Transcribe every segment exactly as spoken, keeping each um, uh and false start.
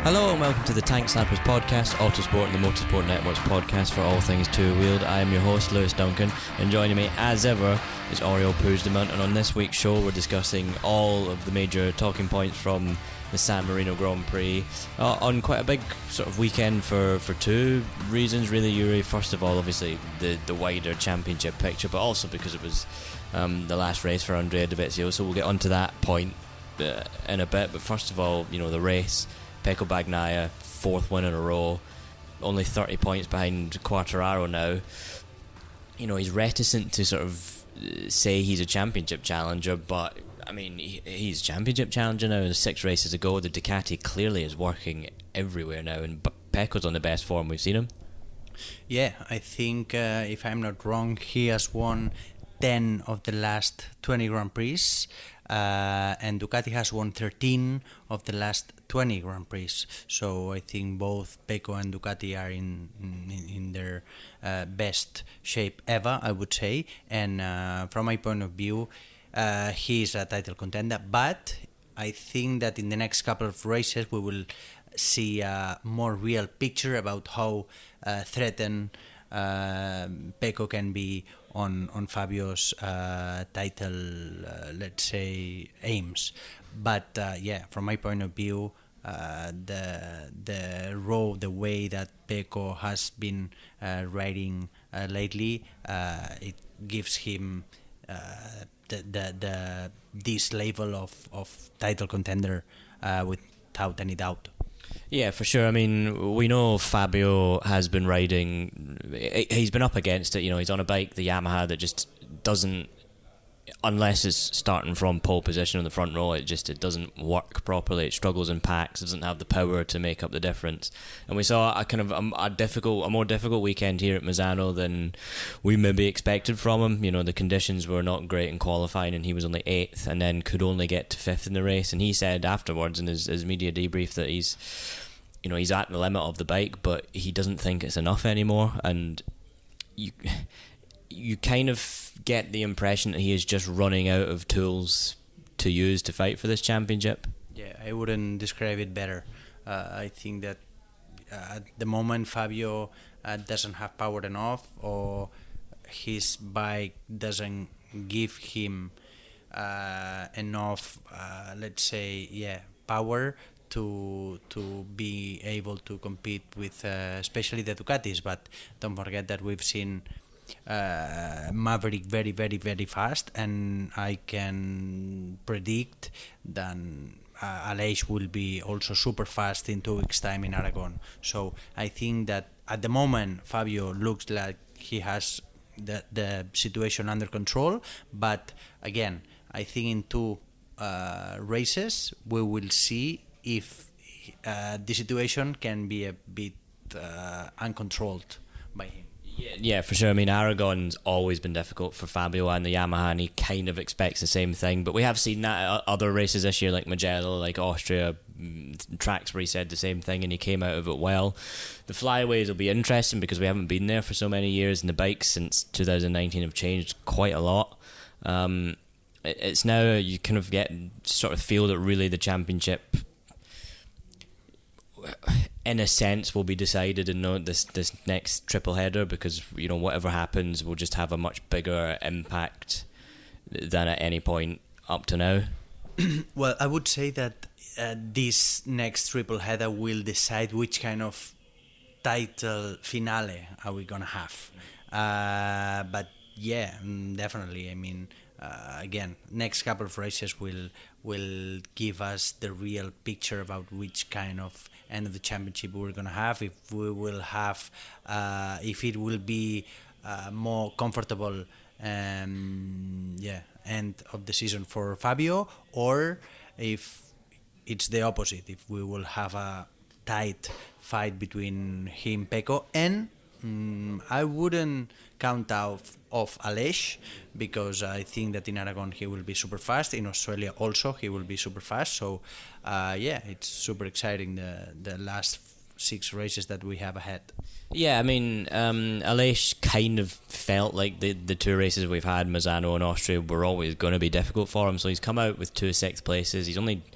Hello and welcome to the Tank Slappers podcast, Autosport and the Motorsport Network's podcast for all things two-wheeled. I am your host, Lewis Duncan, and joining me as ever is Oriol Puigdemont, and on this week's show we're discussing all of the major talking points from the San Marino Grand Prix uh, on quite a big sort of weekend for, for two reasons really, Yuri. First of all, obviously the, the wider championship picture, but also because it was um, the last race for Andrea Dovizioso. We'll get onto that point uh, in a bit, but first of all, you know, the race. Pecco Bagnaia, fourth win in a row, only thirty points behind Quartararo now. You know, he's reticent to sort of say he's a championship challenger, but I mean, he, he's a championship challenger now. Six races ago, the Ducati clearly is working everywhere now, and Pecco's on the best form we've seen him. Yeah, I think, uh, if I'm not wrong, he has won ten of the last twenty Grand Prix, uh, and Ducati has won thirteen of the last twenty Grand Prix. So I think both Pecco and Ducati are in in, in their uh, best shape ever, I would say. And uh, from my point of view, uh, he is a title contender. But I think that in the next couple of races we will see a more real picture about how uh, threatened uh, Pecco can be on on Fabio's uh, title, uh, let's say, aims. But uh, yeah, from my point of view, uh, the the raw the way that Pecco has been uh, riding uh, lately, uh, it gives him uh, the, the the this level of, of title contender uh, without any doubt. Yeah, for sure. I mean, we know Fabio has been riding, he's been up against it, you know, he's on a bike, the Yamaha, that just doesn't, unless it's starting from pole position on the front row, it just it doesn't work properly. It struggles in packs, it doesn't have the power to make up the difference. And we saw a kind of a, a difficult, a more difficult weekend here at Misano than we maybe expected from him. You know, the conditions were not great in qualifying, and he was only eighth, and then could only get to fifth in the race. And he said afterwards in his, his media debrief that he's, you know, he's at the limit of the bike, but he doesn't think it's enough anymore. And you. You kind of get the impression that he is just running out of tools to use to fight for this championship. Yeah, I wouldn't describe it better. Uh, I think that uh, at the moment Fabio uh, doesn't have power enough, or his bike doesn't give him uh, enough, uh, let's say, yeah, power to to be able to compete with, uh, especially the Ducatis. But don't forget that we've seen Uh, Maverick very very very fast, and I can predict that uh, Aleix will be also super fast in two weeks time in Aragon. So I think that at the moment Fabio looks like he has the, the situation under control, but again I think in two uh, races we will see if uh, the situation can be a bit uh, uncontrolled by him. Yeah, yeah, for sure. I mean, Aragon's always been difficult for Fabio and the Yamaha, and he kind of expects the same thing. But we have seen that at other races this year, like Mugello, like Austria, tracks where he said the same thing, and he came out of it well. The flyaways will be interesting because we haven't been there for so many years, and the bikes since two thousand nineteen have changed quite a lot. Um, it, it's now you kind of get sort of feel that really the championship, in a sense, will be decided in this this next triple header, because you know whatever happens will just have a much bigger impact than at any point up to now. Well, I would say that uh, this next triple header will decide which kind of title finale are we gonna have. Uh, but yeah, definitely. I mean, uh, again, next couple of races will will give us the real picture about which kind of end of the championship we're gonna have. If we will have, uh, if it will be uh, more comfortable, um, yeah, end of the season for Fabio, or if it's the opposite. If we will have a tight fight between him, Pecco, and um, I wouldn't count out of Aleix, because I think that in Aragon he will be super fast. In Australia also he will be super fast. So uh, yeah, it's super exciting, the the last six races that we have ahead. Yeah, I mean, um, Aleix kind of felt like the the two races we've had, Misano and Austria, were always going to be difficult for him. So he's come out with two sixth places. He's only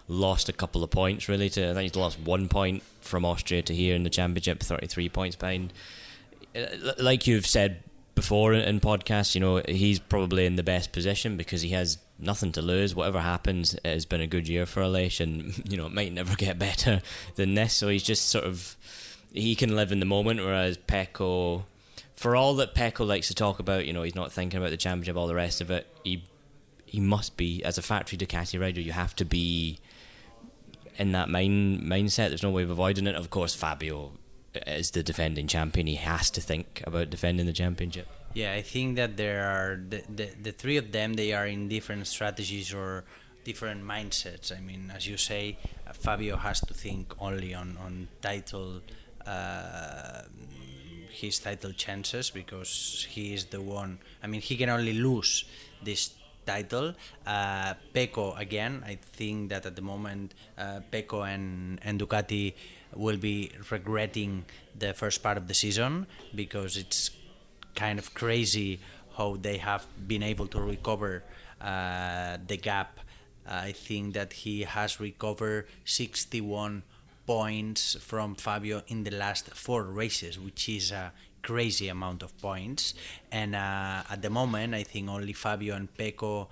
lost a couple of points really to, I think he's lost one point from Austria to here in the championship, thirty-three points behind. Like you've said before in podcasts, you know, he's probably in the best position because he has nothing to lose. Whatever happens, it has been a good year for Aleix, and you know, it might never get better than this. So he's just sort of, he can live in the moment, whereas Pecco, for all that Pecco likes to talk about, you know, he's not thinking about the championship, all the rest of it, he he must be, as a factory Ducati rider, you have to be in that mind mindset. There's no way of avoiding it. Of course, Fabio is the defending champion. He has to think about defending the championship. Yeah, I think that there are the, the the three of them. They are in different strategies or different mindsets. I mean, as you say, uh, Fabio has to think only on on title, uh, his title chances, because he is the one. I mean, he can only lose this title. Uh, Pecco, again, I think that at the moment uh, Pecco and and Ducati will be regretting the first part of the season, because it's kind of crazy how they have been able to recover uh, the gap. I think that he has recovered sixty-one points from Fabio in the last four races, which is a crazy amount of points. And uh, at the moment, I think only Fabio and Pecco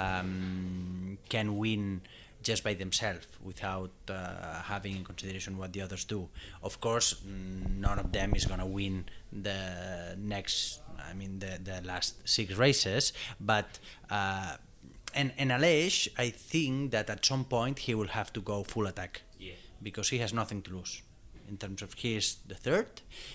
um, can win just by themselves, without uh, having in consideration what the others do. Of course, none of them is going to win the next, I mean, the, the last six races, but uh, and, and Aleix, I think that at some point he will have to go full attack, yeah, because he has nothing to lose in terms of he is the third,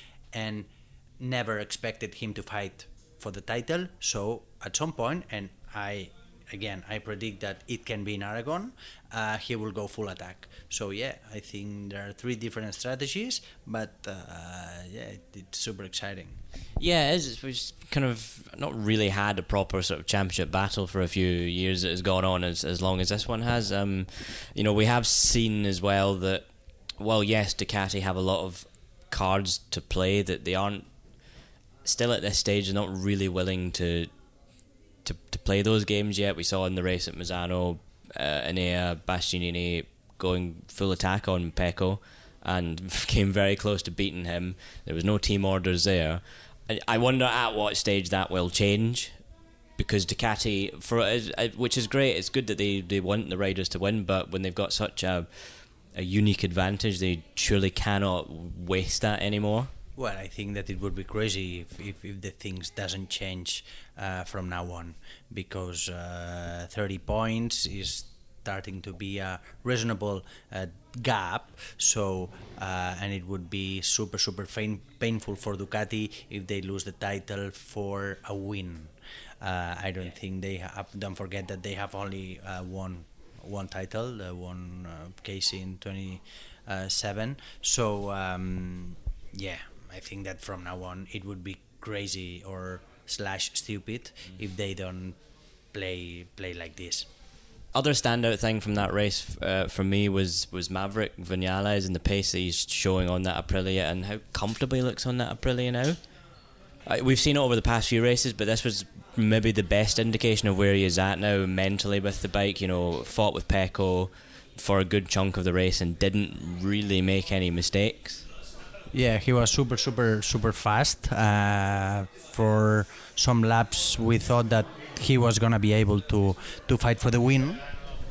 and never expected him to fight for the title. So at some point, and I again, I predict that it can be in Aragon, uh, he will go full attack. So yeah, I think there are three different strategies, but uh, yeah, it, it's super exciting. Yeah, it is. We've kind of not really had a proper sort of championship battle for a few years that has gone on as, as long as this one has. Um, you know, we have seen as well that, well, yes, Ducati have a lot of cards to play, that they aren't, still at this stage, they're not really willing to To, to play those games yet. We saw in the race at Misano, uh, Enea, Bastianini going full attack on Pecco and came very close to beating him. There was no team orders there. I, I wonder at what stage that will change, because Ducati, for uh, which is great, it's good that they, they want the riders to win, but when they've got such a, a unique advantage, they surely cannot waste that anymore. Well, I think that it would be crazy if, if, if the things doesn't change uh, from now on, because uh, thirty points is starting to be a reasonable uh, gap. So, uh, and it would be super, super pain, painful for Ducati if they lose the title for a win. Uh, I don't think they have. Don't forget that they have only uh, one one title, uh, one uh, case in twenty-seven. So, um, yeah. I think that from now on it would be crazy or slash stupid mm. if they don't play play like this. Other standout thing from that race uh, for me was, was Maverick Vinales and the pace that he's showing on that Aprilia and how comfortable he looks on that Aprilia now. Uh, we've seen it over the past few races, but this was maybe the best indication of where he is at now mentally with the bike. You know, fought with Pecco for a good chunk of the race and didn't really make any mistakes. Yeah, he was super, super, super fast. Uh, for some laps, we thought that he was going to be able to, to fight for the win.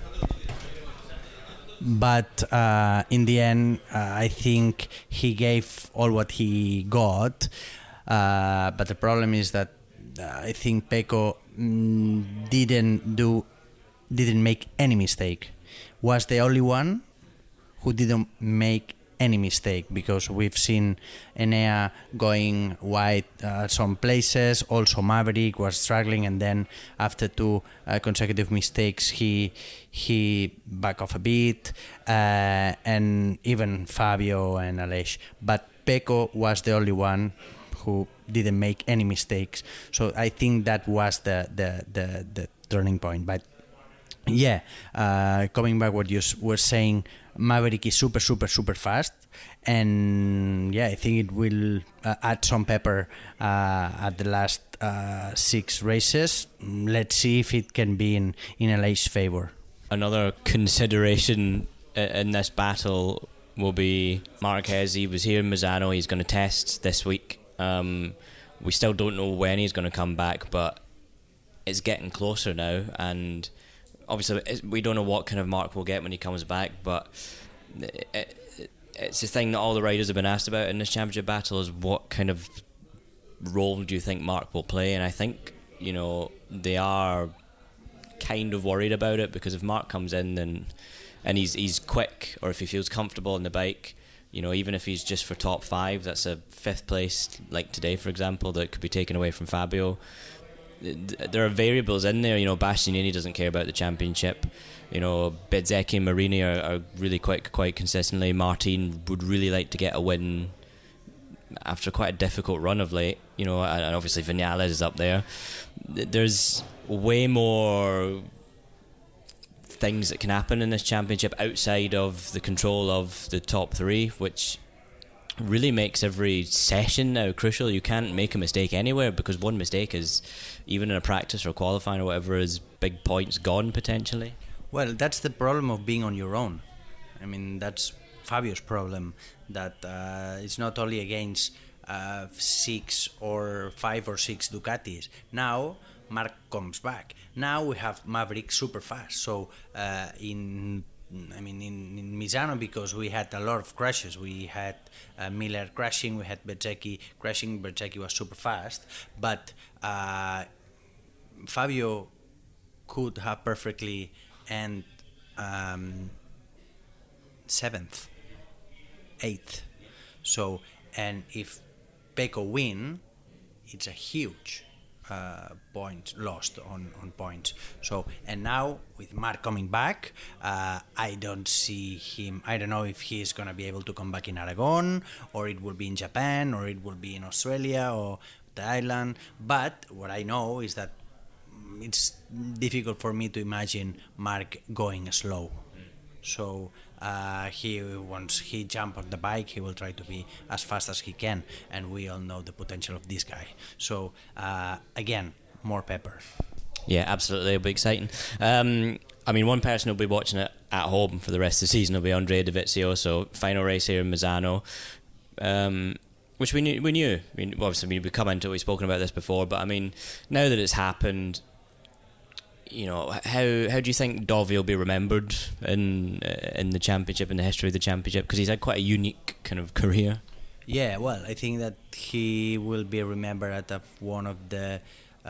But uh, in the end, uh, I think he gave all what he got. Uh, but the problem is that uh, I think Pecco mm, didn't do, didn't make any mistake. Was the only one who didn't make any mistake, because we've seen Enea going wide uh, some places. Also Maverick was struggling, and then after two uh, consecutive mistakes he he back off a bit, uh, and even Fabio and Aleix. But Pecco was the only one who didn't make any mistakes. So I think that was the the the, the turning point. But yeah, uh, coming back what you were saying, Maverick is super, super, super fast, and yeah, I think it will uh, add some pepper uh, at the last uh, six races. Let's see if it can be in in Aleix's favor. another consideration in this battle will be Marquez. He was here in Misano. He's going to test this week. Um, we still don't know when he's going to come back, but it's getting closer now, and obviously we don't know what kind of mark we'll get when he comes back, but it, it, it's the thing that all the riders have been asked about in this championship battle is what kind of role do you think Mark will play. And I think, you know, they are kind of worried about it, because if Mark comes in then and he's he's quick, or if he feels comfortable on the bike, you know, even if he's just for top five, that's a fifth place like today, for example, that could be taken away from Fabio. There are variables in there. You know, Bastianini doesn't care about the championship. You know, Bezzecchi and Marini are, are really quick quite consistently. Martin would really like to get a win after quite a difficult run of late. You know, and obviously Vinales is up there. There's way more things that can happen in this championship outside of the control of the top three, which really makes every session now crucial. You can't make a mistake anywhere, because one mistake is, even in a practice or qualifying or whatever, is big points gone potentially. Well, that's the problem of being on your own. I mean, that's Fabio's problem, that uh, it's not only against uh, six or five or six Ducatis. Now Marc comes back. Now we have Maverick super fast. So uh, in I mean, in, in Misano, because we had a lot of crashes. We had uh, Miller crashing, we had Bezzecchi crashing. Bezzecchi was super fast, but uh, Fabio could have perfectly end um, seventh, eighth. So, and if Pecco win, it's a huge Uh, point lost on, on points. So, and now with Marc coming back, uh, I don't see him. I don't know if he's gonna be able to come back in Aragon, or it will be in Japan, or it will be in Australia or Thailand. But what I know is that it's difficult for me to imagine Marc going slow. So uh, he once he jump on the bike, he will try to be as fast as he can, and we all know the potential of this guy. So uh, again, more pepper. Yeah, absolutely, it'll be exciting. Um, I mean, one person who'll be watching it at home for the rest of the season will be Andrea Dovizioso. Final race here in Misano, um, which we knew. We knew. I mean, obviously, we come into it. We've spoken about this before, but I mean, now that it's happened, you know, how how do you think Dovi will be remembered in uh, in the championship, in the history of the championship? Because he's had quite a unique kind of career. Yeah, well, I think that he will be remembered as one of the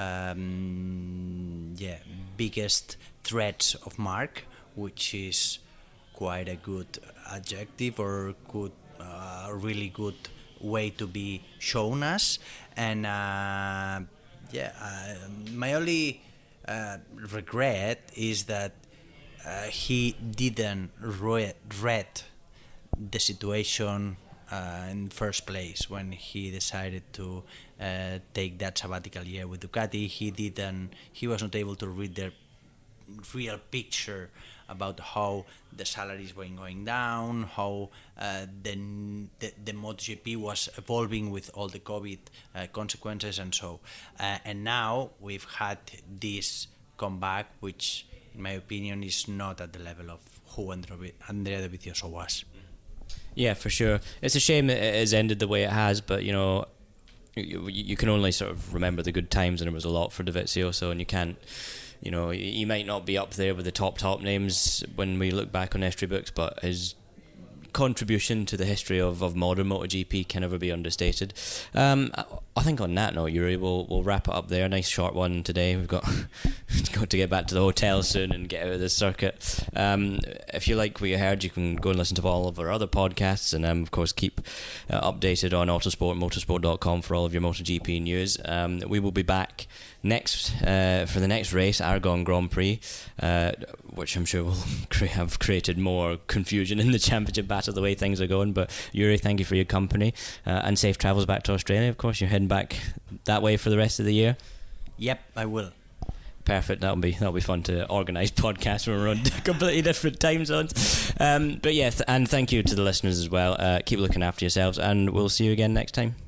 um, yeah biggest threats of Marc, which is quite a good adjective, or good, uh, really good way to be shown as. And uh, yeah, uh, my only Uh, regret is that uh, he didn't read, read the situation uh, in first place when he decided to uh, take that sabbatical year with Ducati. He didn't. He was not able to read the real picture about how the salaries were going down, how uh, the, the the MotoGP was evolving with all the COVID uh, consequences, and so. Uh, and now we've had this comeback, which, in my opinion, is not at the level of who Andrea Dovizioso was. Yeah, for sure. It's a shame that it has ended the way it has, but you know, you, you can only sort of remember the good times, and there was a lot for Dovizioso, and you can't. You know, he might not be up there with the top top names when we look back on history books, but his contribution to the history of, of modern MotoGP can never be understated. Um, I think on that note, Yuri, we'll we'll wrap it up there. Nice short one today. We've got got to get back to the hotel soon and get out of this circuit. Um, if you like what you heard, you can go and listen to all of our other podcasts, and um, of course keep uh, updated on Autosport, motorsport dot com for all of your MotoGP news. Um, we will be back next uh, for the next race, Aragon Grand Prix, uh, which I'm sure will cre- have created more confusion in the championship battle the way things are going. But Yuri, thank you for your company, uh, and safe travels back to Australia. Of course, you're heading back that way for the rest of the year. Yep, I will. Perfect. That'll be that'll be fun to organise podcasts when we're on completely different time zones. Um, but yeah, th- and thank you to the listeners as well. Uh, keep looking after yourselves, and we'll see you again next time.